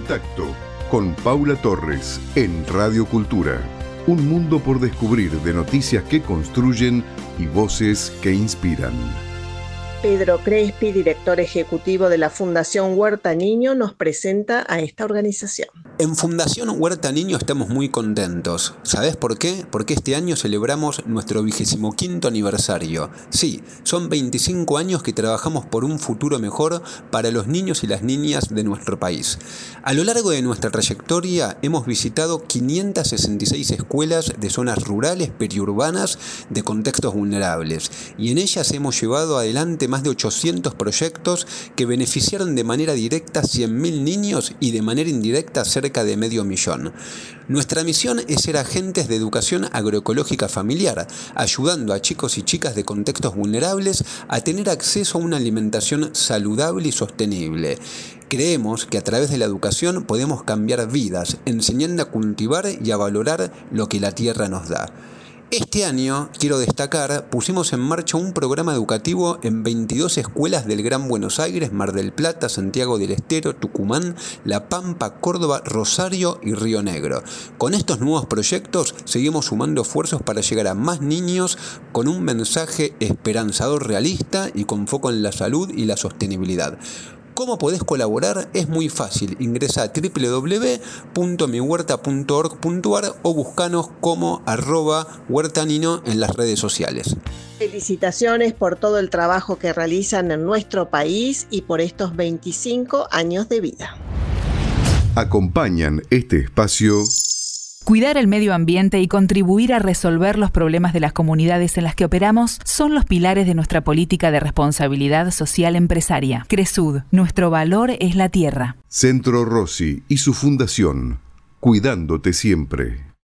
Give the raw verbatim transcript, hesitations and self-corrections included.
Contacto con Paula Torres en Radio Cultura. Un mundo por descubrir de noticias que construyen y voces que inspiran. Pedro Crespi, director ejecutivo de la Fundación Huerta Niño, nos presenta a esta organización. En Fundación Huerta Niño estamos muy contentos. ¿Sabés por qué? Porque este año celebramos nuestro vigésimo quinto aniversario. Sí, son veinticinco años que trabajamos por un futuro mejor para los niños y las niñas de nuestro país. A lo largo de nuestra trayectoria hemos visitado quinientas sesenta y seis escuelas de zonas rurales, periurbanas, de contextos vulnerables, y en ellas hemos llevado adelante más de ochocientos proyectos que beneficiaron de manera directa cien mil niños y de manera indirecta cerca de medio millón. Nuestra misión es ser agentes de educación agroecológica familiar, ayudando a chicos y chicas de contextos vulnerables a tener acceso a una alimentación saludable y sostenible. Creemos que a través de la educación podemos cambiar vidas, enseñando a cultivar y a valorar lo que la tierra nos da. Este año, quiero destacar, pusimos en marcha un programa educativo en veintidós escuelas del Gran Buenos Aires, Mar del Plata, Santiago del Estero, Tucumán, La Pampa, Córdoba, Rosario y Río Negro. Con estos nuevos proyectos seguimos sumando esfuerzos para llegar a más niños con un mensaje esperanzador, realista y con foco en la salud y la sostenibilidad. ¿Cómo podés colaborar? Es muy fácil. Ingresa a doble u doble u doble u punto mi huerta punto org punto a r o buscanos como arroba huertanino en las redes sociales. Felicitaciones por todo el trabajo que realizan en nuestro país y por estos veinticinco años de vida. Acompañan este espacio. Cuidar el medio ambiente y contribuir a resolver los problemas de las comunidades en las que operamos son los pilares de nuestra política de responsabilidad social empresaria. Cresud, nuestro valor es la tierra. Centro Rossi y su fundación, cuidándote siempre.